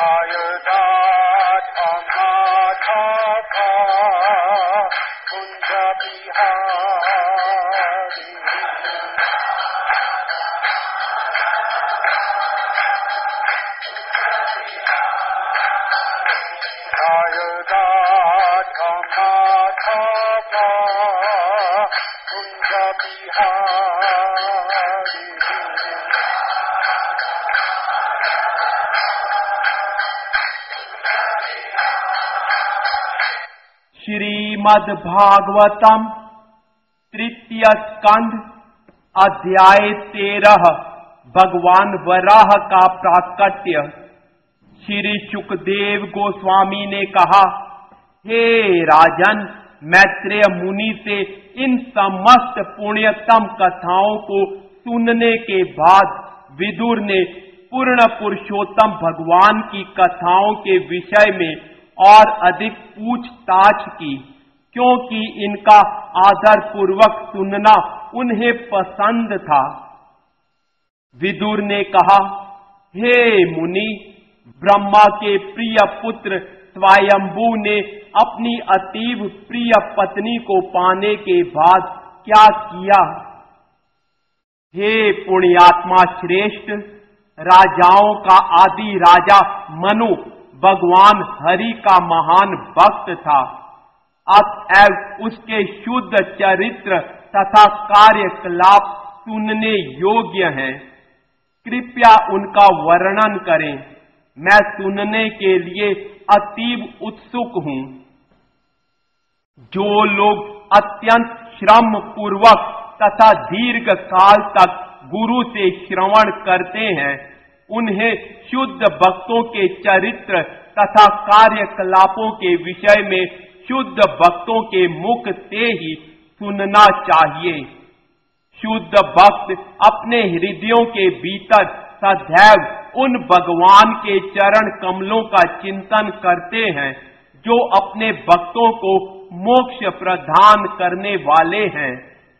श्रीमद्भागवतम तृतीय स्कंध अध्याय 13 भगवान वराह का प्राकट्य। श्री सुखदेव गोस्वामी ने कहा, हे राजन, मैत्रेय मुनि से इन समस्त पुण्यतम कथाओं को सुनने के बाद विदुर ने पूर्ण पुरुषोत्तम भगवान की कथाओं के विषय में और अधिक पूछताछ की, क्योंकि इनका आदर पूर्वक सुनना उन्हें पसंद था। विदुर ने कहा, हे मुनि, ब्रह्मा के प्रिय पुत्र स्वयंभू ने अपनी अतीव प्रिय पत्नी को पाने के बाद क्या किया? हे पुण्यात्मा श्रेष्ठ, राजाओं का आदि राजा मनु भगवान हरि का महान भक्त था। अतएव उसके शुद्ध चरित्र तथा कार्यकलाप सुनने योग्य हैं। कृपया उनका वर्णन करें, मैं सुनने के लिए अतीव उत्सुक हूं। जो लोग अत्यंत श्रम पूर्वक तथा दीर्घ काल तक गुरु से श्रवण करते हैं, उन्हें शुद्ध भक्तों के चरित्र तथा कार्यकलापों के विषय में शुद्ध भक्तों के मुख से ही सुनना चाहिए। शुद्ध भक्त अपने हृदयों के भीतर सदैव उन भगवान के चरण कमलों का चिंतन करते हैं जो अपने भक्तों को मोक्ष प्रदान करने वाले हैं।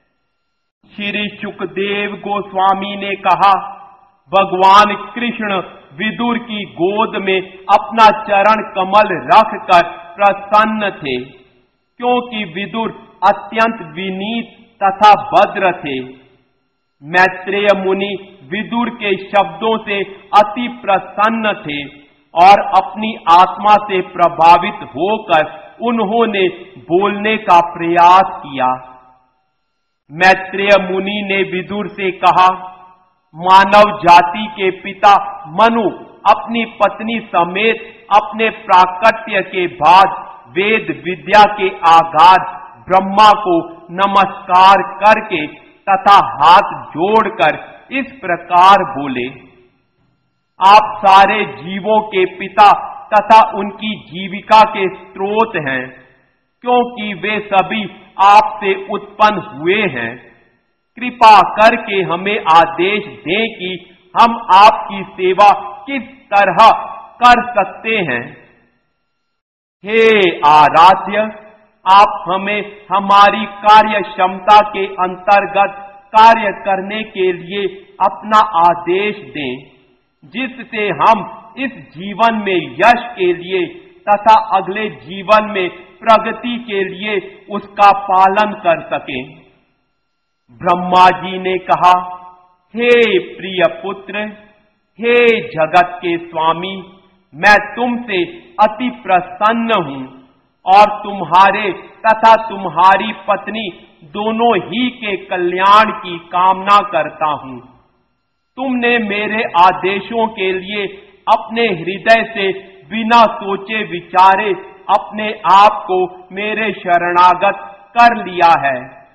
श्री सुखदेव गोस्वामी ने कहा, भगवान कृष्ण विदुर की गोद में अपना चरण कमल रखकर प्रसन्न थे, क्योंकि विदुर अत्यंत विनीत तथा भद्र थे। मैत्रेय मुनि विदुर के शब्दों से अति प्रसन्न थे और अपनी आत्मा से प्रभावित होकर उन्होंने बोलने का प्रयास किया। मैत्रेय मुनि ने विदुर से कहा, मानव जाति के पिता मनु अपनी पत्नी समेत अपने प्राकट्य के बाद वेद विद्या के आगार ब्रह्मा को नमस्कार करके तथा हाथ जोड़कर इस प्रकार बोले, आप सारे जीवों के पिता तथा उनकी जीविका के स्रोत हैं, क्योंकि वे सभी आपसे उत्पन्न हुए हैं। कृपा करके हमें आदेश दें कि हम आपकी सेवा किस तरह कर सकते हैं। हे आराध्य, आप हमें हमारी कार्य क्षमता के अंतर्गत कार्य करने के लिए अपना आदेश दें, जिससे हम इस जीवन में यश के लिए तथा अगले जीवन में प्रगति के लिए उसका पालन कर सकें। ब्रह्मा जी ने कहा, हे प्रिय पुत्र, हे जगत के स्वामी, मैं तुमसे अति प्रसन्न हूं और तुम्हारे तथा तुम्हारी पत्नी दोनों ही के कल्याण की कामना करता हूं। तुमने मेरे आदेशों के लिए अपने हृदय से बिना सोचे विचारे अपने आप को मेरे शरणागत कर लिया है।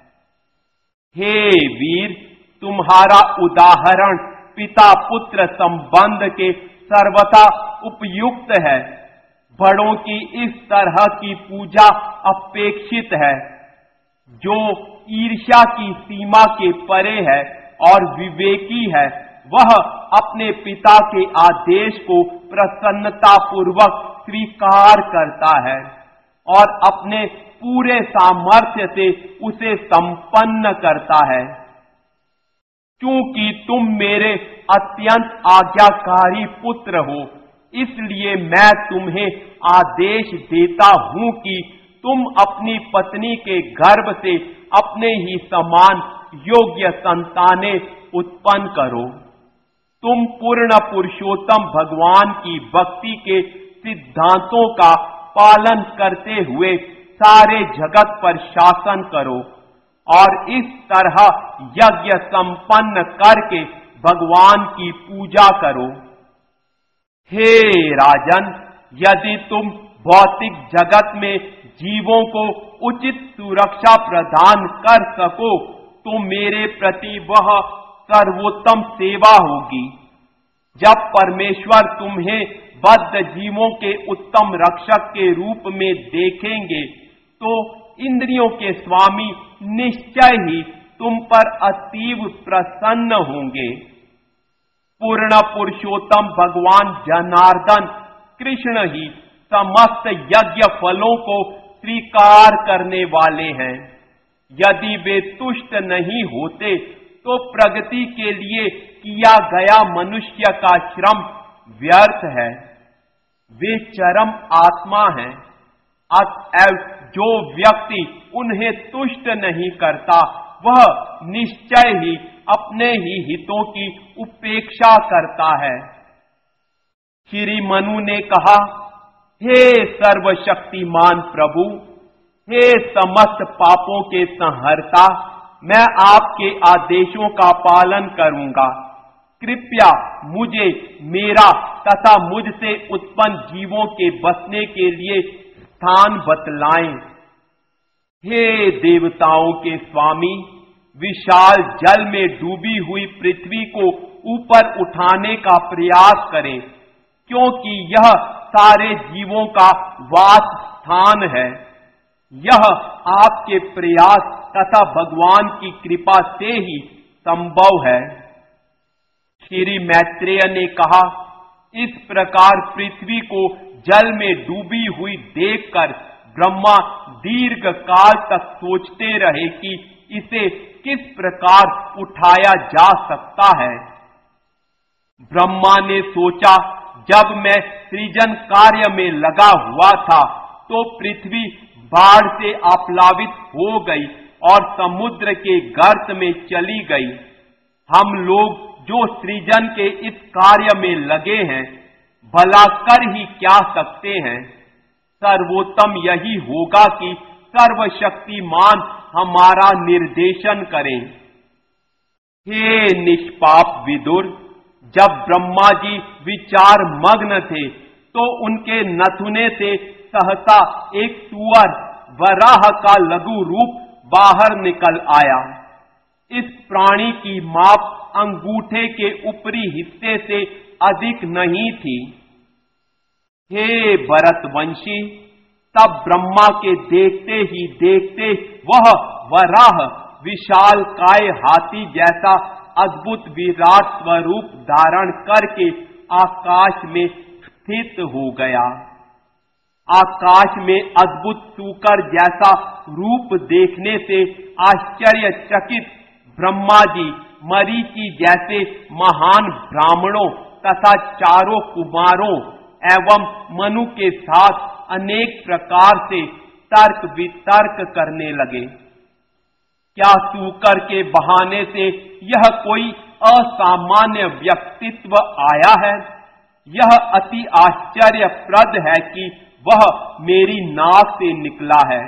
हे वीर, तुम्हारा उदाहरण पिता पुत्र संबंध के सर्वथा उपयुक्त है। बड़ों की इस तरह की पूजा अपेक्षित है। जो ईर्ष्या की सीमा के परे है और विवेकी है, वह अपने पिता के आदेश को प्रसन्नता पूर्वक स्वीकार करता है और अपने पूरे सामर्थ्य से उसे संपन्न करता है। क्योंकि तुम मेरे अत्यंत आज्ञाकारी पुत्र हो, इसलिए मैं तुम्हें आदेश देता हूं कि तुम अपनी पत्नी के गर्भ से अपने ही समान योग्य संतानें उत्पन्न करो। तुम पूर्ण पुरुषोत्तम भगवान की भक्ति के सिद्धांतों का पालन करते हुए सारे जगत पर शासन करो और इस तरह यज्ञ संपन्न करके भगवान की पूजा करो। हे राजन, यदि तुम भौतिक जगत में जीवों को उचित सुरक्षा प्रदान कर सको तो मेरे प्रति वह सर्वोत्तम सेवा होगी। जब परमेश्वर तुम्हें बद्ध जीवों के उत्तम रक्षक के रूप में देखेंगे तो इंद्रियों के स्वामी निश्चय ही तुम पर अतीव प्रसन्न होंगे। पूर्ण पुरुषोत्तम भगवान जनार्दन कृष्ण ही समस्त यज्ञ फलों को स्वीकार करने वाले हैं। यदि वे तुष्ट नहीं होते तो प्रगति के लिए किया गया मनुष्य का श्रम व्यर्थ है। वे चरम आत्मा हैं। अतएव जो व्यक्ति उन्हें तुष्ट नहीं करता वह निश्चय ही अपने ही हितों की उपेक्षा करता है। श्री मनु ने कहा, हे सर्वशक्तिमान प्रभु, हे समस्त पापों के संहर्ता, मैं आपके आदेशों का पालन करूंगा। कृपया मुझे मेरा तथा मुझसे उत्पन्न जीवों के बसने के लिए स्थान बतलाएं। हे देवताओं के स्वामी, विशाल जल में डूबी हुई पृथ्वी को ऊपर उठाने का प्रयास करें, क्योंकि यह सारे जीवों का वास स्थान है। यह आपके प्रयास तथा भगवान की कृपा से ही संभव है। श्री मैत्रेय ने कहा, इस प्रकार पृथ्वी को जल में डूबी हुई देखकर ब्रह्मा दीर्घ काल तक सोचते रहे कि इसे किस प्रकार उठाया जा सकता है। ब्रह्मा ने सोचा, जब मैं सृजन कार्य में लगा हुआ था तो पृथ्वी बाढ़ से आप्लावित हो गई और समुद्र के गर्त में चली गई। हम लोग जो सृजन के इस कार्य में लगे हैं, भला कर ही क्या सकते हैं। सर्वोत्तम यही होगा कि सर्वशक्तिमान हमारा निर्देशन करें। हे निष्पाप विदुर, जब ब्रह्मा जी विचार मग्न थे तो उनके नथुने से सहसा एक सुअर वराह का लघु रूप बाहर निकल आया। इस प्राणी की माप अंगूठे के ऊपरी हिस्से से अधिक नहीं थी। हे भरतवंशी, तब ब्रह्मा के देखते ही देखते वह वराह विशाल काय हाथी जैसा अद्भुत विराट स्वरूप धारण करके आकाश में स्थित हो गया। आकाश में अद्भुत सूकर जैसा रूप देखने से आश्चर्यचकित ब्रह्मा जी मरीचि जैसे महान ब्राह्मणों तथा चारों कुमारों एवं मनु के साथ अनेक प्रकार से तर्क वितर्क करने लगे। क्या सूकर के बहाने से यह कोई असामान्य व्यक्तित्व आया है? यह अति आश्चर्यप्रद है कि वह मेरी नाक से निकला है।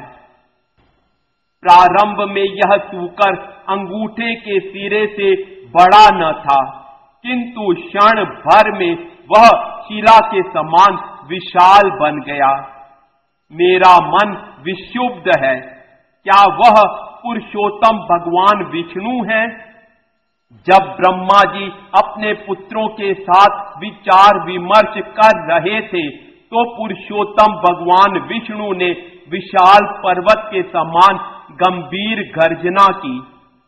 प्रारंभ में यह सूकर अंगूठे के सिरे से बड़ा न था, किंतु क्षण भर में वह शिला के समान विशाल बन गया। मेरा मन विक्षुब्ध है। क्या वह पुरुषोत्तम भगवान विष्णु है? जब ब्रह्मा जी अपने पुत्रों के साथ विचार विमर्श कर रहे थे तो पुरुषोत्तम भगवान विष्णु ने विशाल पर्वत के समान गंभीर गर्जना की।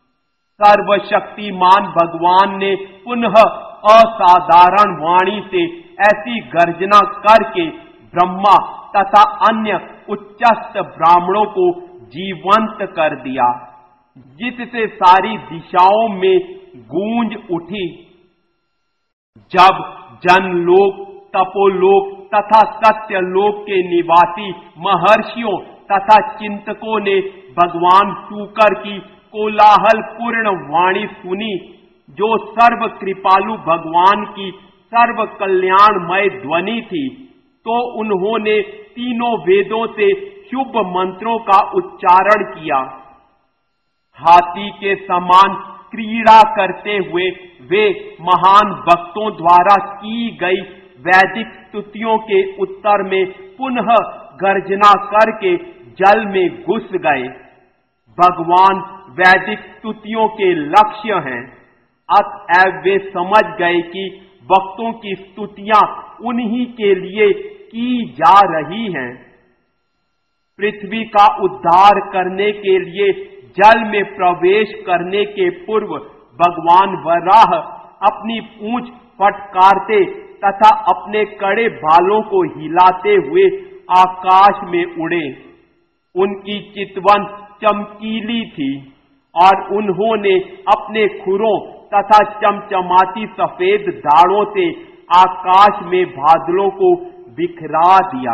सर्वशक्तिमान भगवान ने पुनः असाधारण वाणी से ऐसी गर्जना करके ब्रह्मा तथा अन्य उच्चस्थ ब्राह्मणों को जीवंत कर दिया, जिससे सारी दिशाओं में गूंज उठी। जब जन लोग तपोलोक तथा सत्यलोक के निवासी महर्षियों तथा चिंतकों ने भगवान शूकर की कोलाहलपूर्ण वाणी सुनी, जो सर्व कृपालु भगवान की सर्व कल्याणमय ध्वनि थी, तो उन्होंने तीनों वेदों से शुभ मंत्रों का उच्चारण किया। हाथी के समान क्रीड़ा करते हुए वे महान भक्तों द्वारा की गई वैदिक स्तुतियों के उत्तर में पुनः गर्जना करके जल में घुस गए। भगवान वैदिक स्तुतियों के लक्ष्य हैं, अतएव वे समझ गए कि भक्तों की स्तुतियां उन्हीं के लिए की जा रही हैं। पृथ्वी का उद्धार करने के लिए जल में प्रवेश करने के पूर्व भगवान वराह अपनी पूंछ फटकारते तथा अपने कड़े भालों को हिलाते हुए आकाश में उड़े। उनकी चितवन चमकीली थी और उन्होंने अपने खुरों तथा चमचमाती सफेद दाढ़ों से आकाश में बादलों को बिखरा दिया।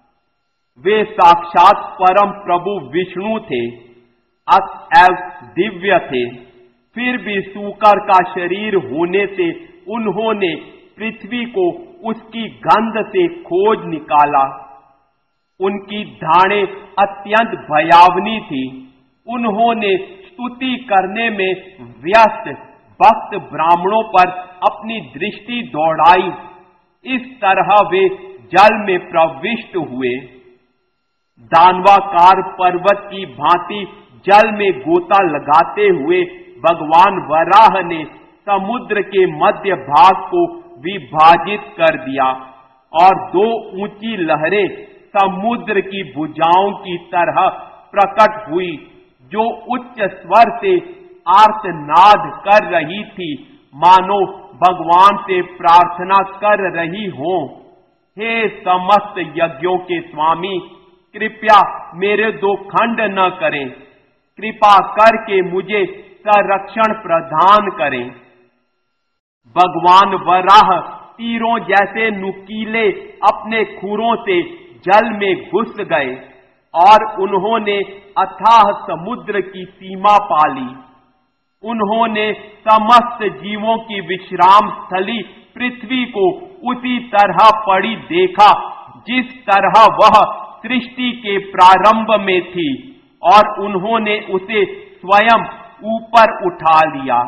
वे साक्षात परम प्रभु विष्णु थे, अतएव दिव्य थे। फिर भी शूकर का शरीर होने से उन्होंने पृथ्वी को उसकी गंध से खोज निकाला। उनकी धाड़ें अत्यंत भयावनी थी। उन्होंने स्तुति करने में व्यस्त भक्त ब्राह्मणों पर अपनी दृष्टि दौड़ाई। इस तरह वे जल में प्रविष्ट हुए। दानवाकार पर्वत की भांति जल में गोता लगाते हुए भगवान वराह ने समुद्र के मध्य भाग को विभाजित कर दिया और दो ऊंची लहरें समुद्र की भुजाओं की तरह प्रकट हुई, जो उच्च स्वर से आर्तनाद कर रही थी, मानो भगवान से प्रार्थना कर रही हो। हे समस्त यज्ञों के स्वामी, कृपया मेरे दो खंड न करें, कृपा करके मुझे संरक्षण प्रदान करें। भगवान वराह तीरों जैसे नुकीले अपने खुरों से जल में घुस गए और उन्होंने अथाह समुद्र की सीमा पाली। उन्होंने समस्त जीवों की विश्राम स्थली पृथ्वी को उसी तरह पड़ी देखा जिस तरह वह सृष्टि के प्रारंभ में थी, और उन्होंने उसे स्वयं ऊपर उठा लिया।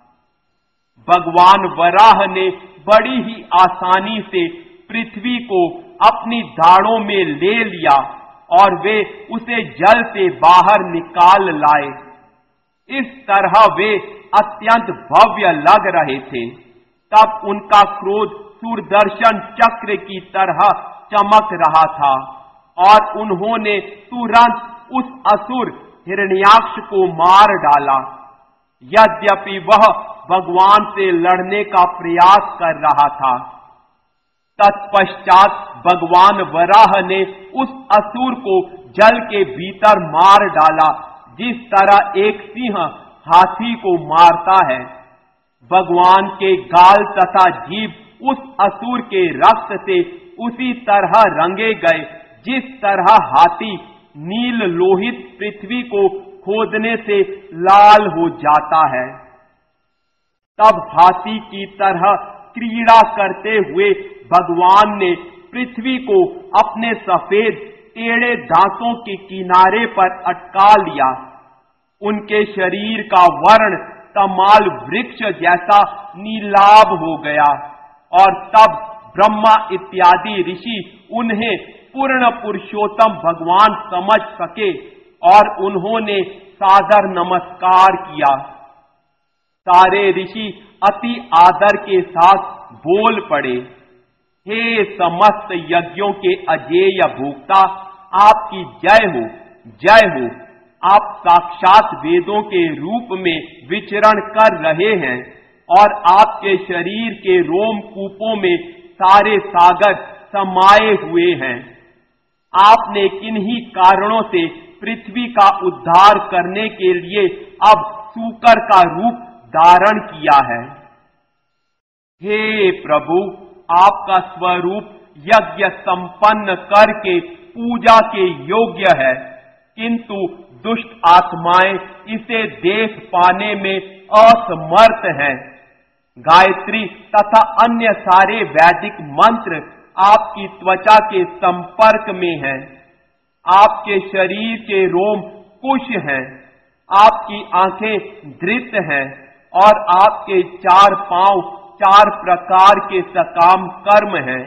भगवान वराह ने बड़ी ही आसानी से पृथ्वी को अपनी दाढ़ों में ले लिया और वे उसे जल से बाहर निकाल लाए। इस तरह वे अत्यंत भव्य लग रहे थे। तब उनका क्रोध सुदर्शन चक्र की तरह चमक रहा था और उन्होंने तुरंत उस असुर हिरण्याक्ष को मार डाला। यद्यपि वह भगवान से लड़ने का प्रयास कर रहा था। तत्पश्चात भगवान वराह ने उस असुर को जल के भीतर मार डाला, जिस तरह एक सिंह हाथी को मारता है। भगवान के गाल तथा जीभ उस असुर के रक्त से उसी तरह रंगे गए जिस तरह हाथी नील लोहित पृथ्वी को खोदने से लाल हो जाता है। तब हाथी की तरह क्रीड़ा करते हुए भगवान ने पृथ्वी को अपने सफेद टेढ़े दांतों के किनारे पर अटका लिया। उनके शरीर का वर्ण तमाल वृक्ष जैसा नीलाभ हो गया और तब ब्रह्मा इत्यादि ऋषि उन्हें पूर्ण पुरुषोत्तम भगवान समझ सके और उन्होंने सादर नमस्कार किया। सारे ऋषि अति आदर के साथ बोल पड़े, हे समस्त यज्ञों के अजेय भोक्ता, आपकी जय हो, जय हो। आप साक्षात वेदों के रूप में विचरण कर रहे हैं और आपके शरीर के रोम कूपों में सारे सागर समाये हुए हैं। आपने किन्हीं कारणों से पृथ्वी का उद्धार करने के लिए अब शूकर का रूप धारण किया है। हे प्रभु, आपका स्वरूप यज्ञ संपन्न करके पूजा के योग्य है, किंतु दुष्ट आत्माएं इसे देख पाने में असमर्थ हैं। गायत्री तथा अन्य सारे वैदिक मंत्र आपकी त्वचा के संपर्क में हैं। आपके शरीर के रोम कुश हैं, आपकी आंखें धृत हैं और आपके 4 पांव 4 प्रकार के सकाम कर्म हैं।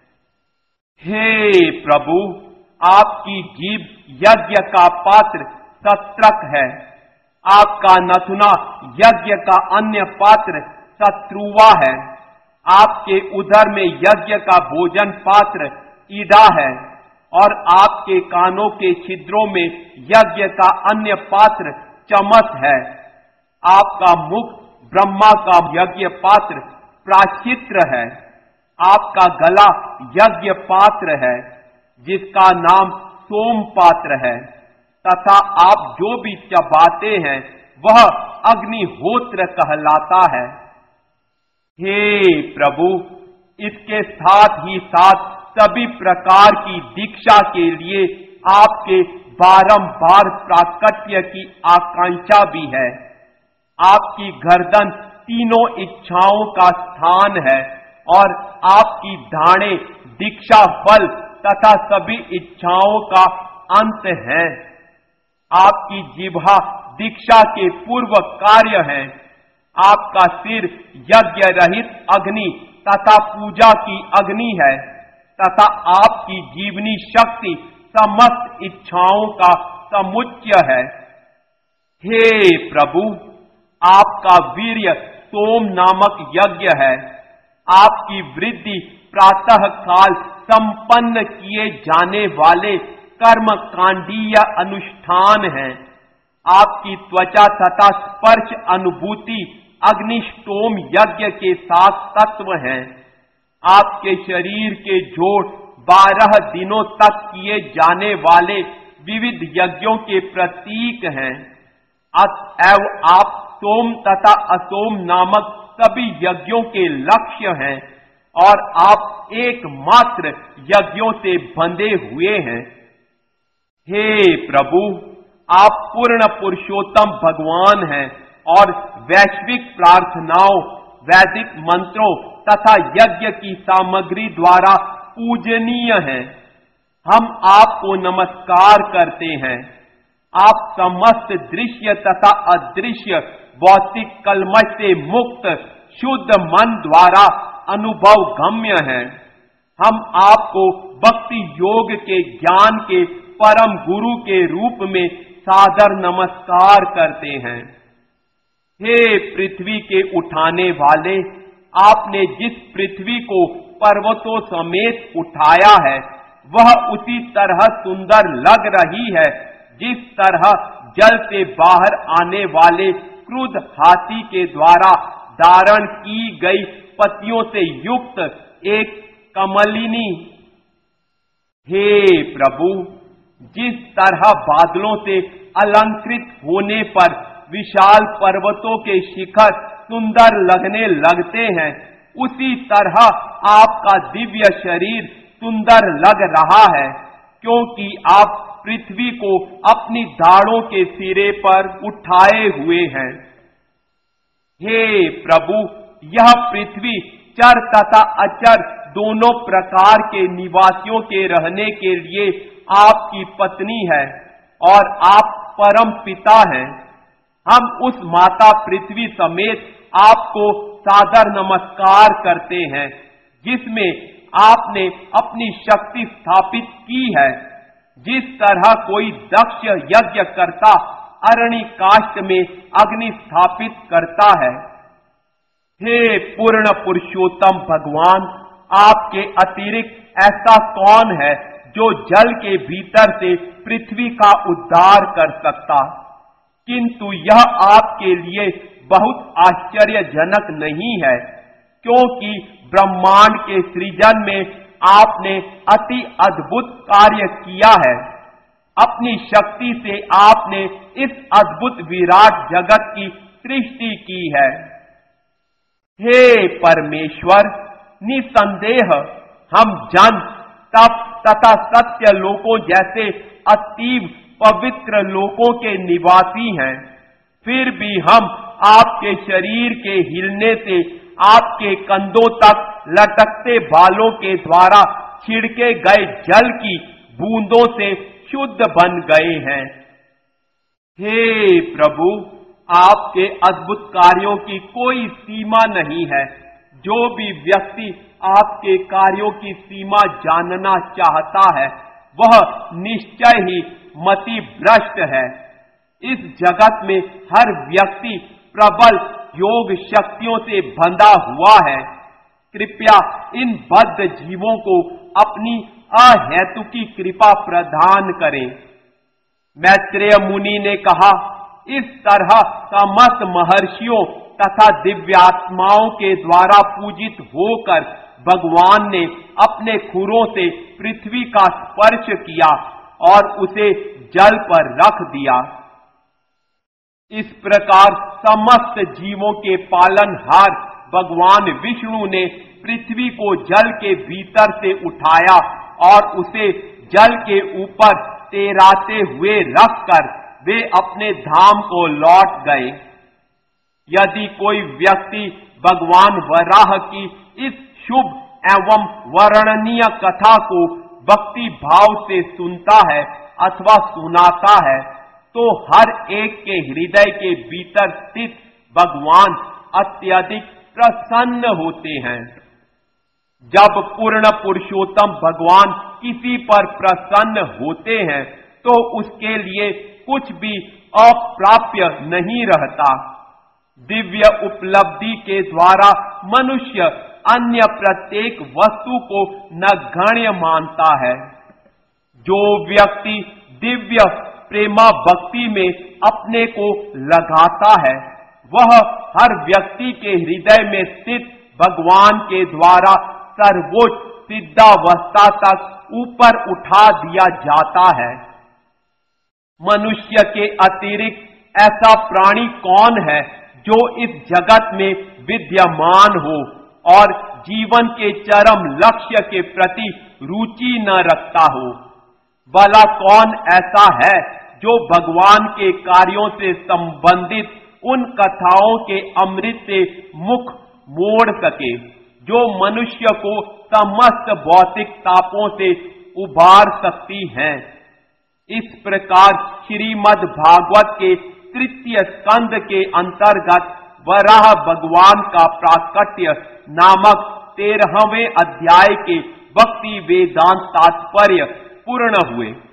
हे प्रभु, आपकी जीभ यज्ञ का पात्र सत्रक है, आपका नथुना यज्ञ का अन्य पात्र शत्रुवा है, आपके उदर में यज्ञ का भोजन पात्र ईड़ा है और आपके कानों के छिद्रों में यज्ञ का अन्य पात्र चमस है। आपका मुख ब्रह्मा का यज्ञ पात्र प्राचित्र है, आपका गला यज्ञ पात्र है जिसका नाम सोम पात्र है, तथा आप जो भी चबाते हैं वह अग्निहोत्र कहलाता है। हे प्रभु, इसके साथ ही साथ सभी प्रकार की दीक्षा के लिए आपके बारंबार प्राकट्य की आकांक्षा भी है। आपकी गर्दन तीनों इच्छाओं का स्थान है और आपकी दाढ़ें दीक्षा फल तथा सभी इच्छाओं का अंत है। आपकी जिह्वा दीक्षा के पूर्व कार्य है। आपका सिर यज्ञ रहित अग्नि तथा पूजा की अग्नि है तथा आपकी जीवनी शक्ति समस्त इच्छाओं का समुच्चय है। हे प्रभु, आपका वीर्य सोम नामक यज्ञ है। आपकी वृद्धि प्रातः काल संपन्न किए जाने वाले कर्म कांडीय अनुष्ठान है। आपकी त्वचा तथा स्पर्श अनुभूति अग्निष्टोम यज्ञ के साथ तत्व है। आपके शरीर के जोड़ 12 दिनों तक किए जाने वाले विविध यज्ञों के प्रतीक हैं। अतएव आप सोम तथा असोम नामक सभी यज्ञों के लक्ष्य हैं और आप एकमात्र यज्ञों से बंधे हुए हैं। हे प्रभु, आप पूर्ण पुरुषोत्तम भगवान हैं और वैश्विक प्रार्थनाओं, वैदिक मंत्रों तथा यज्ञ की सामग्री द्वारा पूजनीय हैं। हम आपको नमस्कार करते हैं। आप समस्त दृश्य तथा अदृश्य भौतिक कलमश से मुक्त शुद्ध मन द्वारा अनुभव गम्य हैं। हम आपको भक्ति योग के ज्ञान के परम गुरु के रूप में सादर नमस्कार करते हैं। हे पृथ्वी के उठाने वाले, आपने जिस पृथ्वी को पर्वतों समेत उठाया है वह उसी तरह सुंदर लग रही है जिस तरह जल से बाहर आने वाले क्रुद्ध हाथी के द्वारा धारण की गई पत्तियों से युक्त एक कमलिनी। हे प्रभु, जिस तरह बादलों से अलंकृत होने पर विशाल पर्वतों के शिखर सुंदर लगने लगते हैं, उसी तरह आपका दिव्य शरीर सुंदर लग रहा है, क्योंकि आप पृथ्वी को अपनी दाढ़ों के सिरे पर उठाए हुए हैं। हे प्रभु, यह पृथ्वी चर तथा अचर दोनों प्रकार के निवासियों के रहने के लिए आपकी पत्नी है और आप परम पिता हैं। हम उस माता पृथ्वी समेत आपको सादर नमस्कार करते हैं जिसमें आपने अपनी शक्ति स्थापित की है। जिस तरह कोई दक्ष यज्ञ करता अरणि काष्ठ में अग्नि स्थापित करता है। हे पूर्ण पुरुषोत्तम भगवान, आपके अतिरिक्त ऐसा कौन है जो जल के भीतर से पृथ्वी का उद्धार कर सकता? किंतु यह आपके लिए बहुत आश्चर्यजनक नहीं है, क्योंकि ब्रह्मांड के सृजन में आपने अति अद्भुत कार्य किया है। अपनी शक्ति से आपने इस अद्भुत विराट जगत की सृष्टि की है। हे परमेश्वर, निसंदेह हम जन तप तथा सत्य लोकों जैसे अतीव पवित्र लोकों के निवासी हैं, फिर भी हम आपके शरीर के हिलने से आपके कंधों तक लटकते बालों के द्वारा छिड़के गए जल की बूंदों से शुद्ध बन गए हैं। हे प्रभु, आपके अद्भुत कार्यों की कोई सीमा नहीं है। जो भी व्यक्ति आपके कार्यों की सीमा जानना चाहता है, वह निश्चय ही मति भ्रष्ट है। इस जगत में हर व्यक्ति प्रबल योग शक्तियों से बंधा हुआ है। कृपया इन बद्ध जीवों को अपनी अहेतुकी कृपा प्रदान करें। मैत्रेय मुनि ने कहा, इस तरह समस्त महर्षियों तथा दिव्यात्माओं के द्वारा पूजित होकर भगवान ने अपने खुरों से पृथ्वी का स्पर्श किया और उसे जल पर रख दिया। इस प्रकार समस्त जीवों के पालनहार भगवान विष्णु ने पृथ्वी को जल के भीतर से उठाया और उसे जल के ऊपर तैराते हुए रखकर वे अपने धाम को लौट गए। यदि कोई व्यक्ति भगवान वराह की इस शुभ एवं वर्णनीय कथा को भक्ति भाव से सुनता है अथवा सुनाता है, तो हर एक के हृदय के भीतर स्थित भगवान अत्यधिक प्रसन्न होते हैं। जब पूर्ण पुरुषोत्तम भगवान किसी पर प्रसन्न होते हैं, तो उसके लिए कुछ भी अप्राप्य नहीं रहता। दिव्य उपलब्धि के द्वारा मनुष्य अन्य प्रत्येक वस्तु को नगण्य मानता है। जो व्यक्ति दिव्य प्रेमा भक्ति में अपने को लगाता है, वह हर व्यक्ति के हृदय में स्थित भगवान के द्वारा सर्वोच्च सिद्धावस्था तक ऊपर उठा दिया जाता है। मनुष्य के अतिरिक्त ऐसा प्राणी कौन है जो इस जगत में विद्यमान हो और जीवन के चरम लक्ष्य के प्रति रुचि न रखता हो? भला कौन ऐसा है जो भगवान के कार्यों से संबंधित उन कथाओं के अमृत से मुख मोड़ सके, जो मनुष्य को समस्त भौतिक तापों से उबार सकती हैं? इस प्रकार श्रीमद् भागवत के तृतीय स्कंद के अंतर्गत वराह भगवान का प्राकट्य नामक 13वें अध्याय के भक्ति वेदांत तात्पर्य पूर्ण हुए।